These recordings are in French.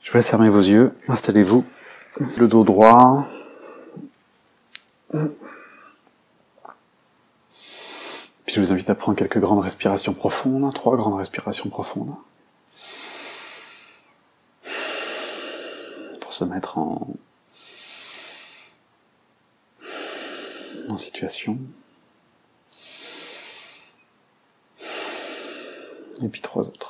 Je vous laisse fermer vos yeux, installez-vous, le dos droit. Puis je vous invite à prendre quelques grandes respirations profondes, 3 grandes respirations profondes. Pour se mettre en situation. Et puis 3 autres.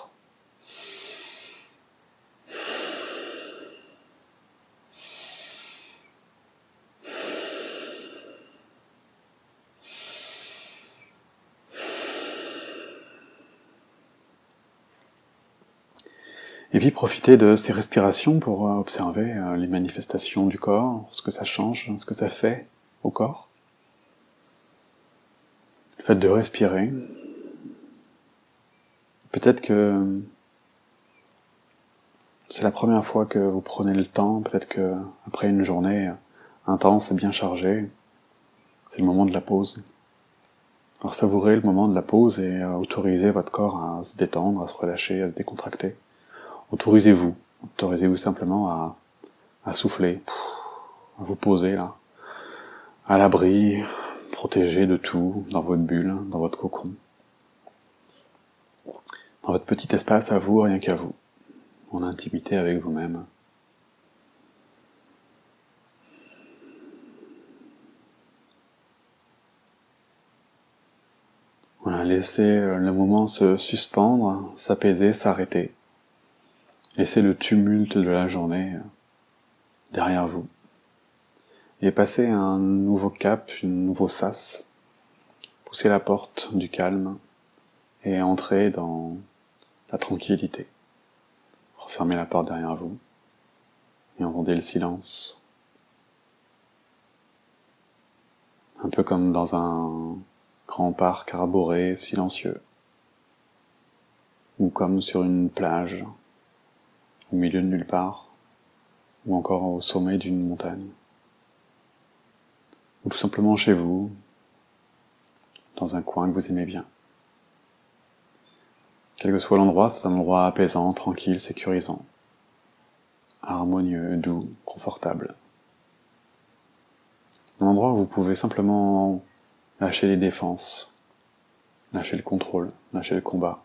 Et puis profitez de ces respirations pour observer les manifestations du corps, ce que ça change, ce que ça fait au corps. Le fait de respirer. Peut-être que c'est la première fois que vous prenez le temps, peut-être que après une journée intense et bien chargée, c'est le moment de la pause. Alors savourez le moment de la pause et autorisez votre corps à se détendre, à se relâcher, à se décontracter. Autorisez-vous simplement à souffler, à vous poser là, à l'abri, protégé de tout, dans votre bulle, dans votre cocon. Dans votre petit espace à vous, rien qu'à vous, en intimité avec vous-même. Voilà, laissez le moment se suspendre, s'apaiser, s'arrêter. Laissez le tumulte de la journée derrière vous. Et passez un nouveau cap, un nouveau sas. Poussez la porte du calme et entrez dans la tranquillité. Refermez la porte derrière vous et entendez le silence. Un peu comme dans un grand parc arboré, silencieux. Ou comme sur une plage, au milieu de nulle part, ou encore au sommet d'une montagne. Ou tout simplement chez vous, dans un coin que vous aimez bien. Quel que soit l'endroit, c'est un endroit apaisant, tranquille, sécurisant, harmonieux, doux, confortable. Un endroit où vous pouvez simplement lâcher les défenses, lâcher le contrôle, lâcher le combat.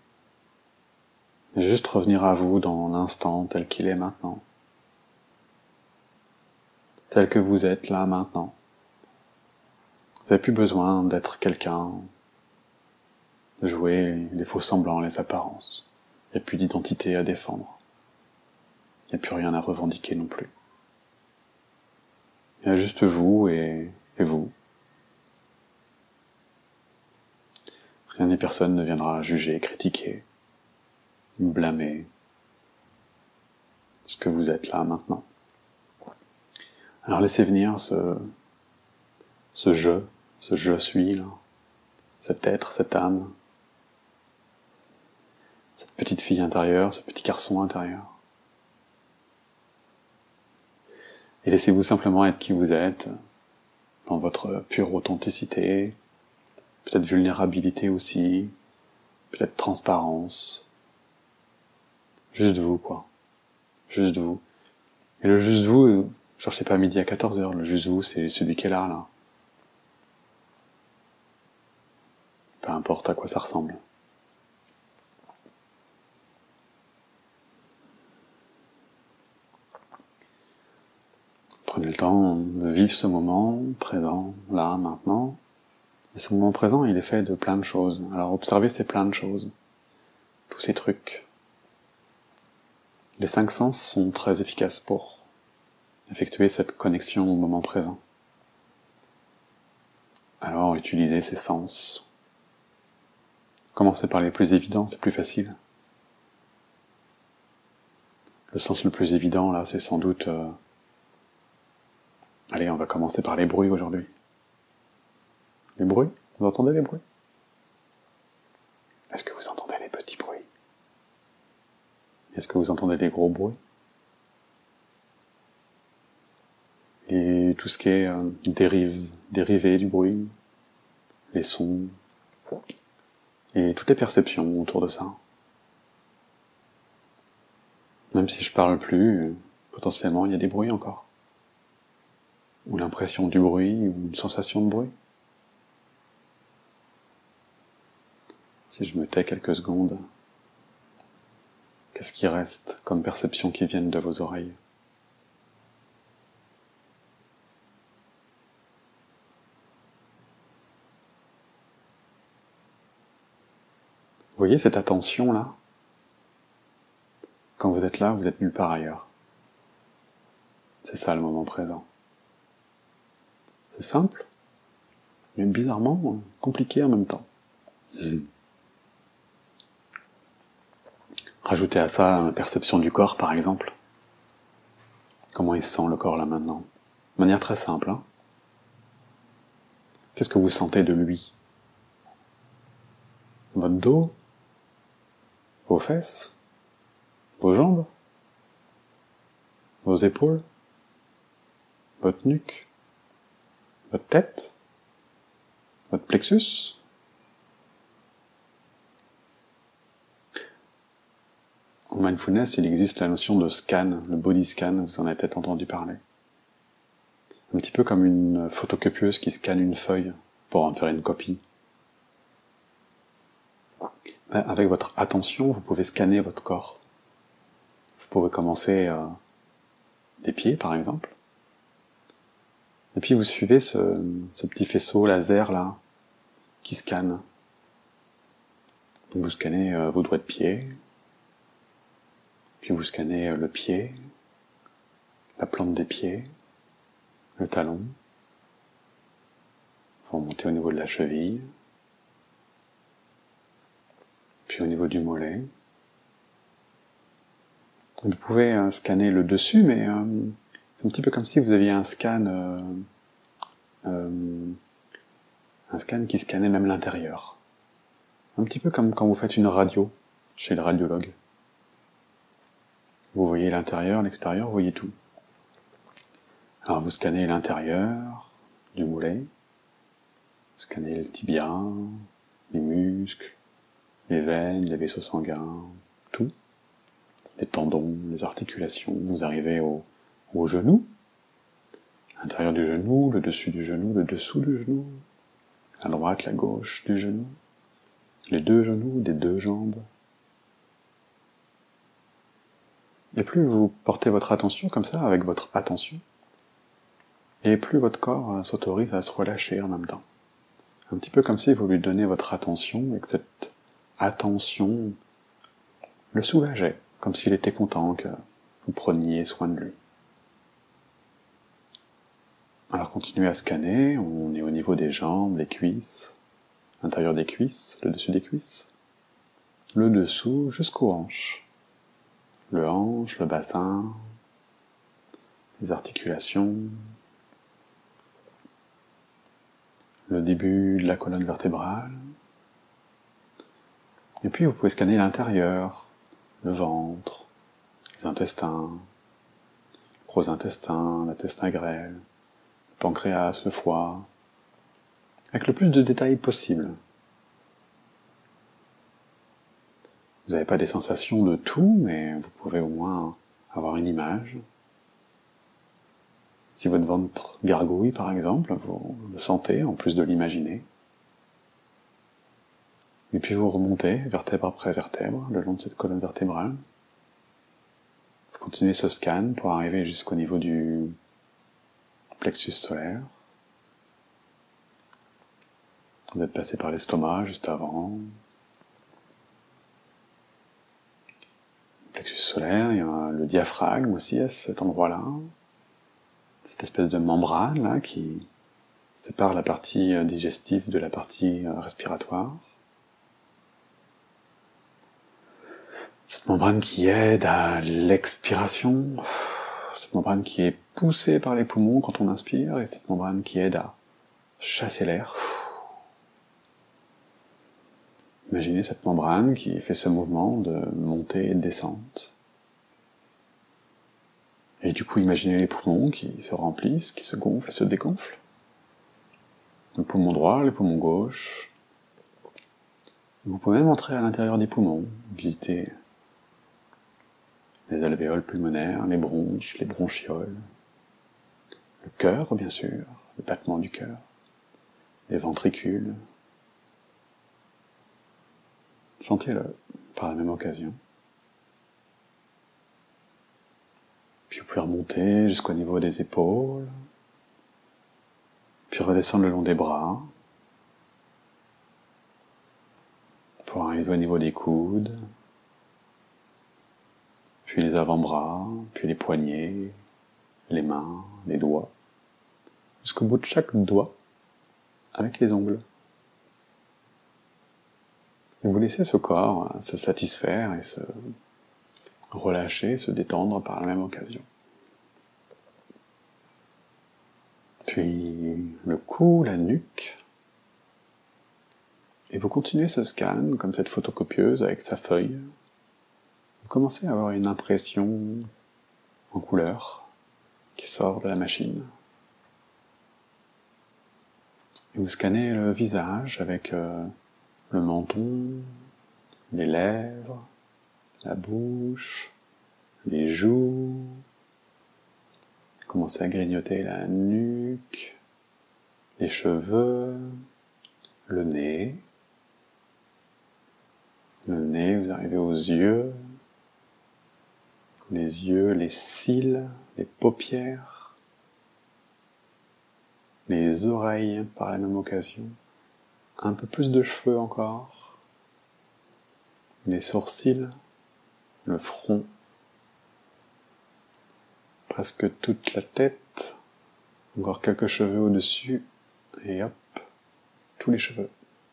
Et juste revenir à vous dans l'instant tel qu'il est maintenant. Tel que vous êtes là maintenant. Vous n'avez plus besoin d'être quelqu'un, de jouer les faux semblants, les apparences. Il n'y a plus d'identité à défendre. Il n'y a plus rien à revendiquer non plus. Il y a juste vous et vous. Rien ni personne ne viendra juger, critiquer, blâmer ce que vous êtes là maintenant. Alors laissez venir ce je suis là, cet être, cette âme, cette petite fille intérieure, ce petit garçon intérieur. Et laissez-vous simplement être qui vous êtes, dans votre pure authenticité, peut-être vulnérabilité aussi, peut-être transparence. Juste vous, quoi. Juste vous. Et le juste vous, cherchez pas midi à 14h, le juste vous, c'est celui qui est là. Peu importe à quoi ça ressemble. Prenez le temps de vivre ce moment présent, là, maintenant. Et ce moment présent, il est fait de plein de choses. Alors observez ces plein de choses. Tous ces trucs. Les 5 sens sont très efficaces pour effectuer cette connexion au moment présent. Alors utilisez ces sens. Commencez par les plus évidents, c'est plus facile. Le sens le plus évident, là, c'est sans doute... Allez, on va commencer par les bruits aujourd'hui. Les bruits? Vous entendez les bruits? Est-ce que vous entendez les petits bruits? Est-ce que vous entendez les gros bruits? Et tout ce qui est dérivé du bruit, les sons, et toutes les perceptions autour de ça. Même si je parle plus, potentiellement il y a des bruits encore. Ou l'impression du bruit, ou une sensation de bruit. Si je me tais quelques secondes, qu'est-ce qui reste comme perception qui viennent de vos oreilles? Vous voyez cette attention-là? Quand vous êtes là, vous êtes nulle part ailleurs. C'est ça le moment présent. C'est simple, mais bizarrement compliqué en même temps. Rajoutez à ça la perception du corps, par exemple. Comment il se sent le corps là maintenant? De manière très simple, hein. Qu'est-ce que vous sentez de lui? Votre dos? Vos fesses? Vos jambes? Vos épaules? Votre nuque? Votre tête? Votre plexus? En mindfulness, il existe la notion de scan, le body scan, vous en avez peut-être entendu parler. Un petit peu comme une photocopieuse qui scanne une feuille pour en faire une copie. Avec votre attention, vous pouvez scanner votre corps. Vous pouvez commencer des pieds, par exemple. Et puis vous suivez ce petit faisceau laser là, qui scanne. Donc vous scannez vos doigts de pied, puis vous scannez le pied, la plante des pieds, le talon. Vous remontez au niveau de la cheville, puis au niveau du mollet. Vous pouvez scanner le dessus, mais c'est un petit peu comme si vous aviez un scan qui scannait même l'intérieur. Un petit peu comme quand vous faites une radio chez le radiologue. Vous voyez l'intérieur, l'extérieur, vous voyez tout. Alors vous scannez l'intérieur du mollet, vous scannez le tibia, les muscles, les veines, les vaisseaux sanguins, tout. Les tendons, les articulations, vous arrivez au genou, l'intérieur du genou, le dessus du genou, le dessous du genou, la droite, la gauche du genou, les deux genoux des deux jambes. Et plus vous portez votre attention comme ça, avec votre attention, et plus votre corps s'autorise à se relâcher en même temps. Un petit peu comme si vous lui donnez votre attention et que cette attention le soulageait, comme s'il était content que vous preniez soin de lui. Alors continuez à scanner, on est au niveau des jambes, les cuisses, l'intérieur des cuisses, le dessus des cuisses, le dessous jusqu'aux hanches, le hanche, le bassin, les articulations, le début de la colonne vertébrale, et puis vous pouvez scanner l'intérieur, le ventre, les intestins, le gros intestin, l'intestin grêle, le pancréas, le foie, avec le plus de détails possible. Vous n'avez pas des sensations de tout, mais vous pouvez au moins avoir une image. Si votre ventre gargouille, par exemple, vous le sentez en plus de l'imaginer. Et puis vous remontez, vertèbre après vertèbre, le long de cette colonne vertébrale. Vous continuez ce scan pour arriver jusqu'au niveau du plexus solaire. Vous êtes passé par l'estomac juste avant. Plexus solaire, il y a le diaphragme aussi à cet endroit-là. Cette espèce de membrane là qui sépare la partie digestive de la partie respiratoire. Cette membrane qui aide à l'expiration, cette membrane qui est poussée par les poumons quand on inspire, et cette membrane qui aide à chasser l'air. Imaginez cette membrane qui fait ce mouvement de montée et de descente. Et du coup, imaginez les poumons qui se remplissent, qui se gonflent et se dégonflent. Le poumon droit, le poumon gauche. Vous pouvez même entrer à l'intérieur des poumons, visiter les alvéoles pulmonaires, les bronches, les bronchioles, le cœur bien sûr, le battement du cœur, les ventricules. Sentez-le par la même occasion. Puis vous pouvez remonter jusqu'au niveau des épaules, puis redescendre le long des bras, pour arriver au niveau des coudes, puis les avant-bras, puis les poignets, les mains, les doigts, jusqu'au bout de chaque doigt, avec les ongles. Et vous laissez ce corps se satisfaire et se relâcher, se détendre par la même occasion. Puis le cou, la nuque, et vous continuez ce scan comme cette photocopieuse avec sa feuille. Vous commencez à avoir une impression en couleur qui sort de la machine. Et vous scannez le visage avec le menton, les lèvres, la bouche, les joues. Commencez à grignoter la nuque, les cheveux, le nez. Le nez, vous arrivez aux yeux, les cils, les paupières, les oreilles par la même occasion, un peu plus de cheveux encore, les sourcils, le front, presque toute la tête, encore quelques cheveux au-dessus, et hop, tous les cheveux.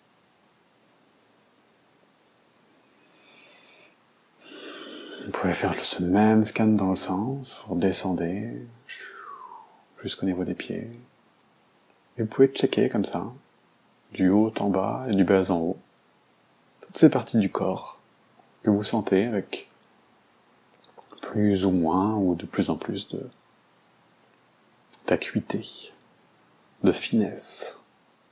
Vous pouvez faire ce même scan dans le sens, vous redescendez jusqu'au niveau des pieds. Et vous pouvez checker comme ça, du haut en bas et du bas en haut, toutes ces parties du corps que vous sentez avec plus ou moins ou de plus en plus d'acuité, de finesse.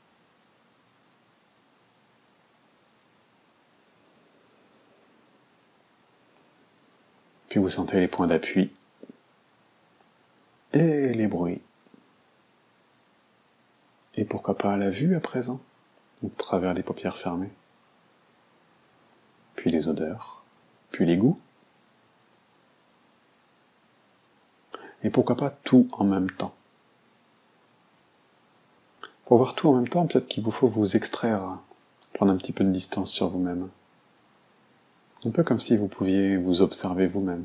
Puis vous sentez les points d'appui et les bruits. Et pourquoi pas la vue à présent, au travers des paupières fermées. Puis les odeurs, puis les goûts. Et pourquoi pas tout en même temps. Pour voir tout en même temps, peut-être qu'il vous faut vous extraire, prendre un petit peu de distance sur vous-même. Un peu comme si vous pouviez vous observer vous-même.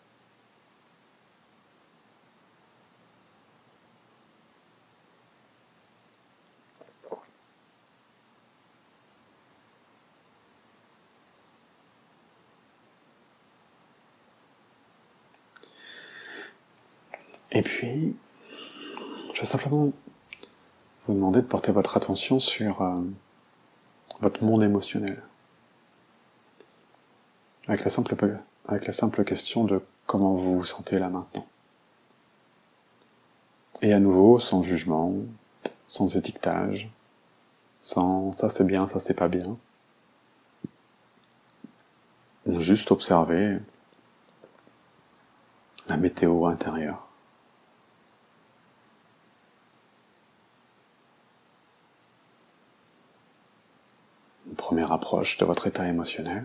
Et puis, je vais simplement vous demander de porter votre attention sur votre monde émotionnel. Avec la simple question de comment vous vous sentez là maintenant. Et à nouveau, sans jugement, sans étiquetage, sans ça c'est bien, ça c'est pas bien. Juste observer la météo intérieure. Une première approche de votre état émotionnel.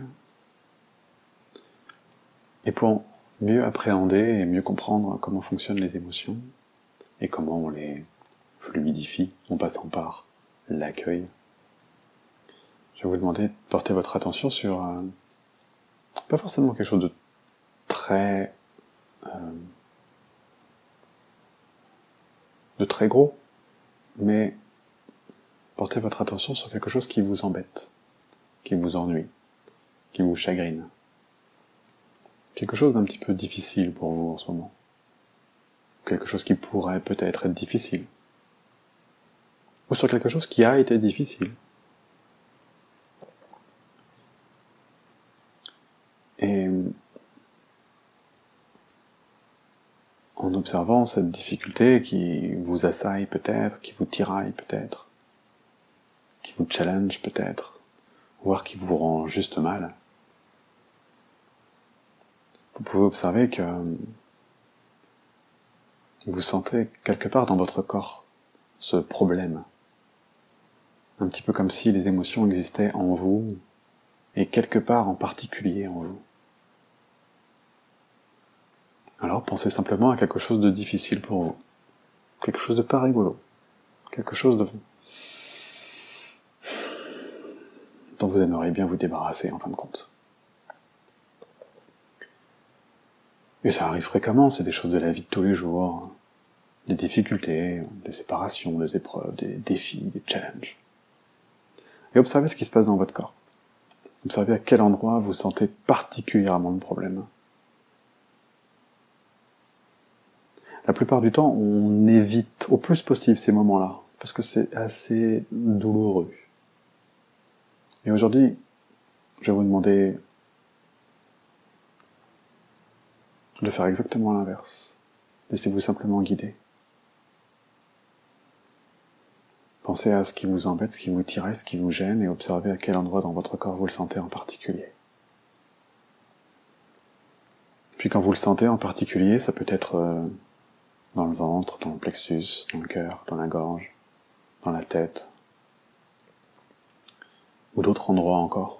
Et pour mieux appréhender et mieux comprendre comment fonctionnent les émotions et comment on les fluidifie en passant par l'accueil, je vais vous demander de porter votre attention sur pas forcément quelque chose de très gros, mais portez votre attention sur quelque chose qui vous embête, qui vous ennuie, qui vous chagrine. Quelque chose d'un petit peu difficile pour vous en ce moment. Quelque chose qui pourrait peut-être être difficile. Ou sur quelque chose qui a été difficile. Et en observant cette difficulté qui vous assaille peut-être, qui vous tiraille peut-être, qui vous challenge peut-être, voire qui vous rend juste mal, vous pouvez observer que vous sentez quelque part dans votre corps ce problème. Un petit peu comme si les émotions existaient en vous, et quelque part en particulier en vous. Alors pensez simplement à quelque chose de difficile pour vous, quelque chose de pas rigolo, quelque chose dont vous aimeriez bien vous débarrasser en fin de compte. Et ça arrive fréquemment, c'est des choses de la vie de tous les jours, des difficultés, des séparations, des épreuves, des défis, des challenges. Et observez ce qui se passe dans votre corps. Observez à quel endroit vous sentez particulièrement le problème. La plupart du temps, on évite au plus possible ces moments-là, parce que c'est assez douloureux. Et aujourd'hui, je vais vous demander de faire exactement l'inverse. Laissez-vous simplement guider. Pensez à ce qui vous embête, ce qui vous tiraille, ce qui vous gêne, et observez à quel endroit dans votre corps vous le sentez en particulier. Puis quand vous le sentez en particulier, ça peut être dans le ventre, dans le plexus, dans le cœur, dans la gorge, dans la tête, ou d'autres endroits encore.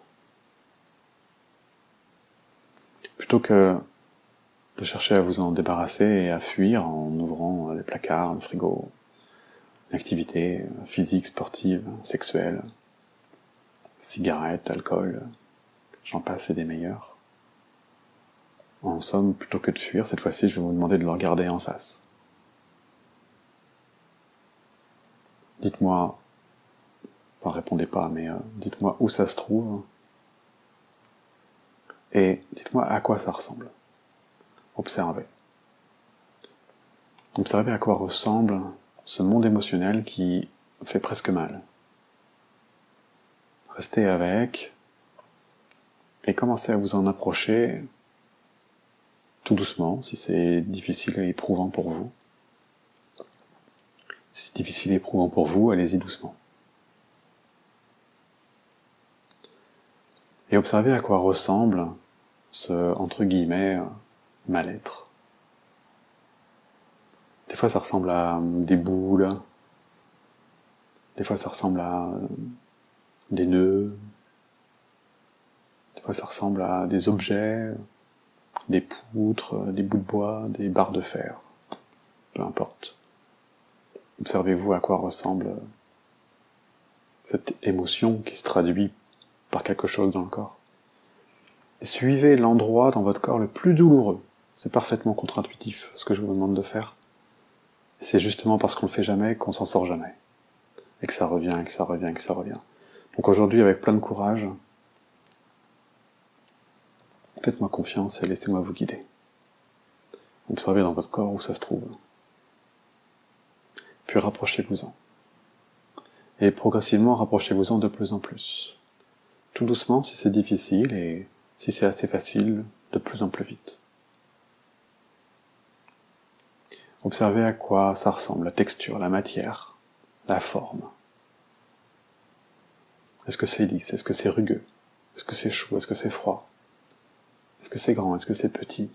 Plutôt que de chercher à vous en débarrasser et à fuir en ouvrant les placards, le frigo, une activité physique, sportive, sexuelle, cigarettes, alcool, j'en passe et des meilleurs. En somme, plutôt que de fuir, cette fois-ci, je vais vous demander de le regarder en face. Dites-moi, enfin répondez pas, mais dites-moi où ça se trouve, et dites-moi à quoi ça ressemble. Observez. Observez à quoi ressemble ce monde émotionnel qui fait presque mal. Restez avec, et commencez à vous en approcher tout doucement, si c'est difficile et éprouvant pour vous. Si c'est difficile et éprouvant pour vous, allez-y doucement. Et observez à quoi ressemble ce, entre guillemets, mal-être. Des fois ça ressemble à des boules, des fois ça ressemble à des nœuds, des fois ça ressemble à des objets, des poutres, des bouts de bois, des barres de fer, peu importe. Observez-vous à quoi ressemble cette émotion qui se traduit par quelque chose dans le corps. Et suivez l'endroit dans votre corps le plus douloureux. C'est parfaitement contre-intuitif ce que je vous demande de faire. C'est justement parce qu'on le fait jamais qu'on s'en sort jamais. Et que ça revient, et que ça revient, et que ça revient. Donc aujourd'hui, avec plein de courage, faites-moi confiance et laissez-moi vous guider. Observez dans votre corps où ça se trouve. Puis rapprochez-vous-en. Et progressivement, rapprochez-vous-en de plus en plus. Tout doucement si c'est difficile, et si c'est assez facile, de plus en plus vite. Observez à quoi ça ressemble, la texture, la matière, la forme. Est-ce que c'est lisse? Est-ce que c'est rugueux? Est-ce que c'est chaud? Est-ce que c'est froid? Est-ce que c'est grand? Est-ce que c'est petit?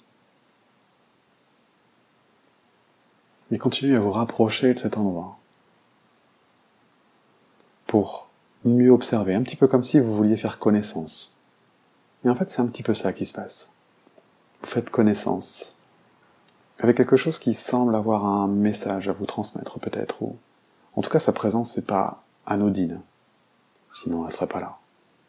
Et continuez à vous rapprocher de cet endroit pour mieux observer, un petit peu comme si vous vouliez faire connaissance. Et en fait, c'est un petit peu ça qui se passe. Vous faites connaissance avec quelque chose qui semble avoir un message à vous transmettre peut-être, ou en tout cas sa présence n'est pas anodine, sinon elle serait pas là.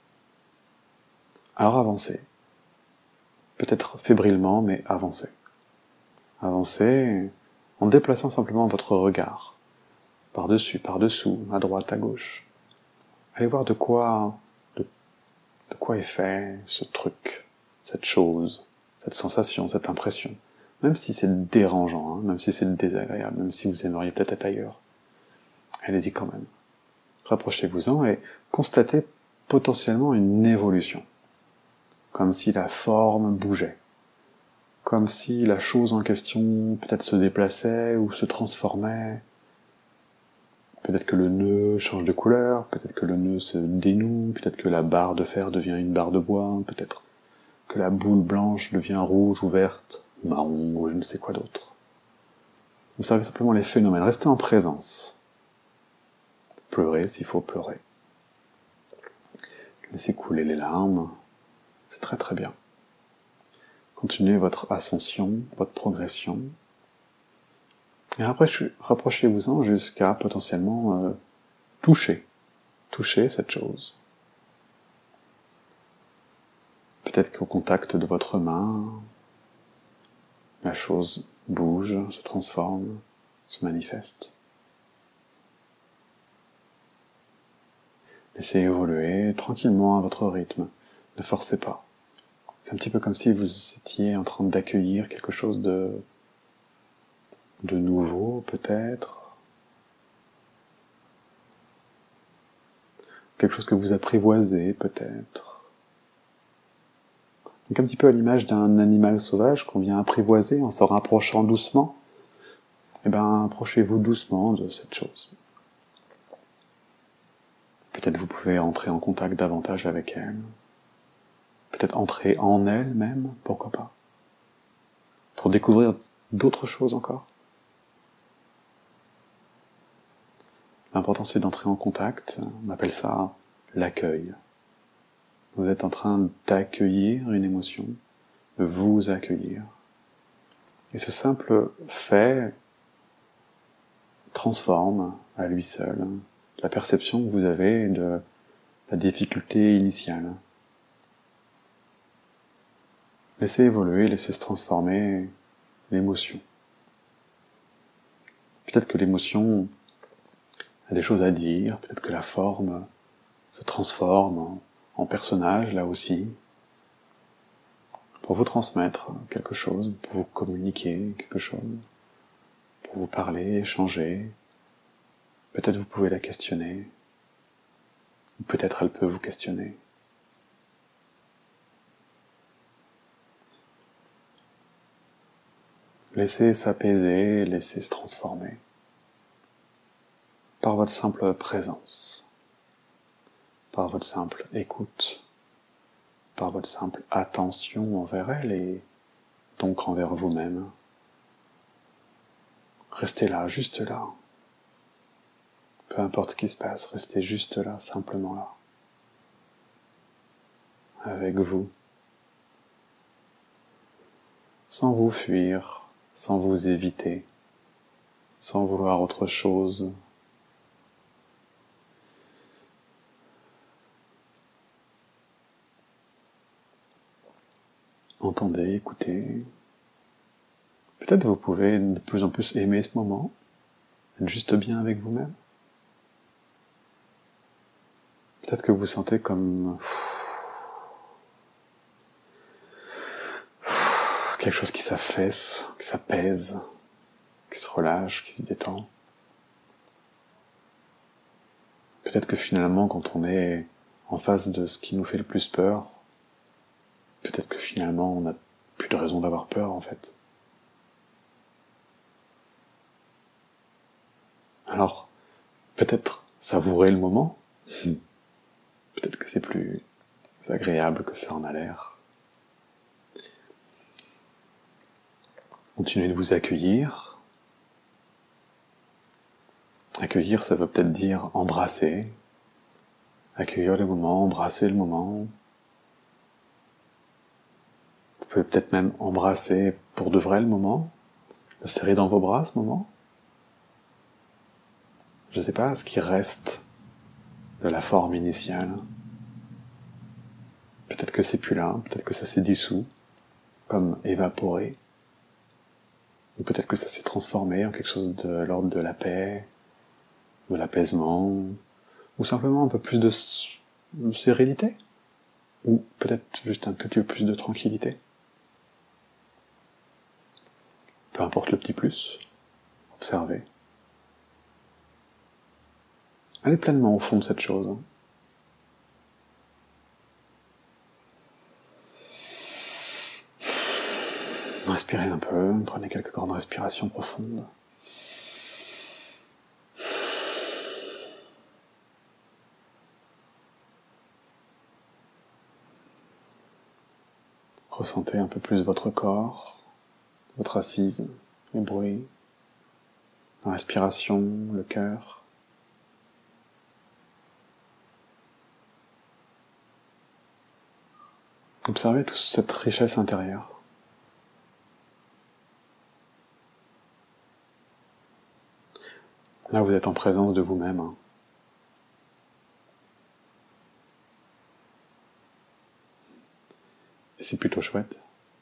Alors avancez, peut-être fébrilement, mais avancez. Avancez en déplaçant simplement votre regard, par-dessus, par-dessous, à droite, à gauche. Allez voir de quoi est fait ce truc, cette chose, cette sensation, cette impression. Même si c'est dérangeant, même si c'est désagréable, même si vous aimeriez peut-être être ailleurs. Allez-y quand même. Rapprochez-vous-en et constatez potentiellement une évolution. Comme si la forme bougeait. Comme si la chose en question peut-être se déplaçait ou se transformait. Peut-être que le nœud change de couleur, peut-être que le nœud se dénoue, peut-être que la barre de fer devient une barre de bois, peut-être que la boule blanche devient rouge ou verte, marron ou je ne sais quoi d'autre. Observez simplement les phénomènes, restez en présence. Pleurez s'il faut pleurer. Laissez couler les larmes, c'est très très bien. Continuez votre ascension, votre progression. Et rapprochez-vous-en jusqu'à potentiellement toucher cette chose. Peut-être qu'au contact de votre main, la chose bouge, se transforme, se manifeste. Laissez évoluer tranquillement à votre rythme. Ne forcez pas. C'est un petit peu comme si vous étiez en train d'accueillir quelque chose de nouveau, peut-être. Quelque chose que vous apprivoisez, peut-être. Donc un petit peu à l'image d'un animal sauvage qu'on vient apprivoiser en se rapprochant doucement. Eh bien, approchez-vous doucement de cette chose. Peut-être vous pouvez entrer en contact davantage avec elle. Peut-être entrer en elle même, pourquoi pas. Pour découvrir d'autres choses encore. L'important c'est d'entrer en contact, on appelle ça l'accueil. Vous êtes en train d'accueillir une émotion, de vous accueillir. Et ce simple fait transforme à lui seul la perception que vous avez de la difficulté initiale. Laissez évoluer, laissez se transformer l'émotion. Peut-être que l'émotion a des choses à dire, peut-être que la forme se transforme en personnage, là aussi, pour vous transmettre quelque chose, pour vous communiquer quelque chose, pour vous parler, échanger. Peut-être vous pouvez la questionner, ou peut-être elle peut vous questionner. Laissez s'apaiser, laissez se transformer par votre simple présence, par votre simple écoute, par votre simple attention envers elle et donc envers vous-même. Restez là, juste là. Peu importe ce qui se passe, restez juste là, simplement là. Avec vous. Sans vous fuir, sans vous éviter, sans vouloir autre chose. Entendez, écoutez. Peut-être vous pouvez de plus en plus aimer ce moment, être juste bien avec vous-même. Peut-être que vous sentez comme quelque chose qui s'affaisse, qui s'apaise, qui se relâche, qui se détend. Peut-être que finalement, quand on est en face de ce qui nous fait le plus peur, peut-être que finalement, on n'a plus de raison d'avoir peur, en fait. Alors, peut-être savourer le moment. Peut-être que c'est plus agréable que ça en a l'air. Continuez de vous accueillir. Accueillir, ça veut peut-être dire embrasser. Accueillir le moment, embrasser le moment. Vous pouvez peut-être même embrasser pour de vrai le moment. Le serrer dans vos bras, ce moment. Je ne sais pas ce qui reste de la forme initiale. Peut-être que c'est plus là, peut-être que ça s'est dissous, comme évaporé. Ou peut-être que ça s'est transformé en quelque chose de l'ordre de la paix, de l'apaisement, ou simplement un peu plus de sérénité, ou peut-être juste un tout petit peu plus de tranquillité. Peu importe le petit plus, observez. Allez pleinement au fond de cette chose. Respirez un peu, prenez quelques grandes respirations profondes. Ressentez un peu plus votre corps, votre assise, les bruits, la respiration, le cœur. Observez toute cette richesse intérieure. Là, vous êtes en présence de vous-même. Et c'est plutôt chouette.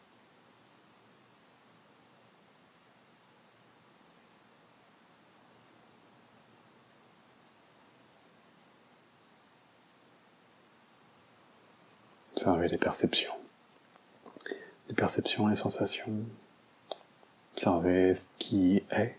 Observez les perceptions, les sensations. Observez ce qui est.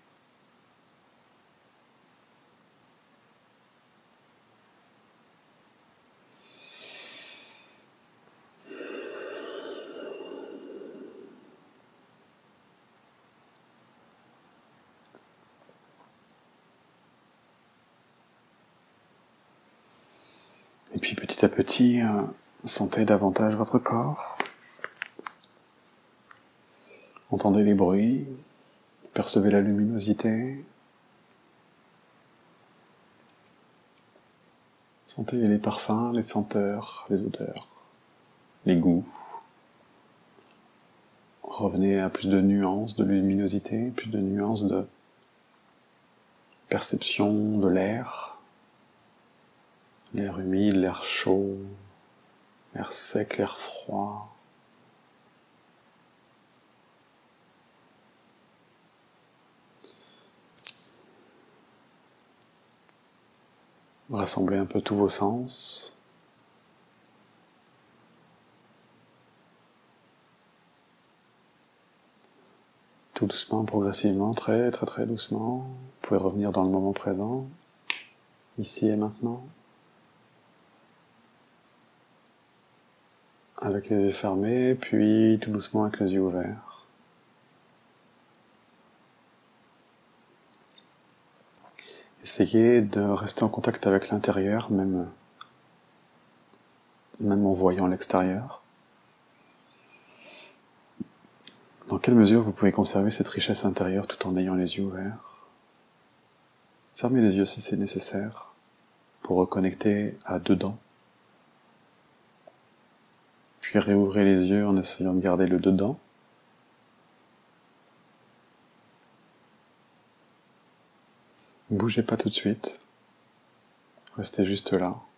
Et puis petit à petit, sentez davantage votre corps. Entendez les bruits, percevez la luminosité. Sentez les parfums, les senteurs, les odeurs, les goûts. Revenez à plus de nuances de luminosité, plus de nuances de perception de l'air. L'air humide, l'air chaud, l'air sec, l'air froid. Rassemblez un peu tous vos sens. Tout doucement, progressivement, très très très doucement. Vous pouvez revenir dans le moment présent, ici et maintenant. Avec les yeux fermés, puis tout doucement avec les yeux ouverts. Essayez de rester en contact avec l'intérieur, même en voyant l'extérieur. Dans quelle mesure vous pouvez conserver cette richesse intérieure tout en ayant les yeux ouverts? Fermez les yeux si c'est nécessaire pour reconnecter à dedans. Puis réouvrez les yeux en essayant de garder le dedans. Ne bougez pas tout de suite. Restez juste là.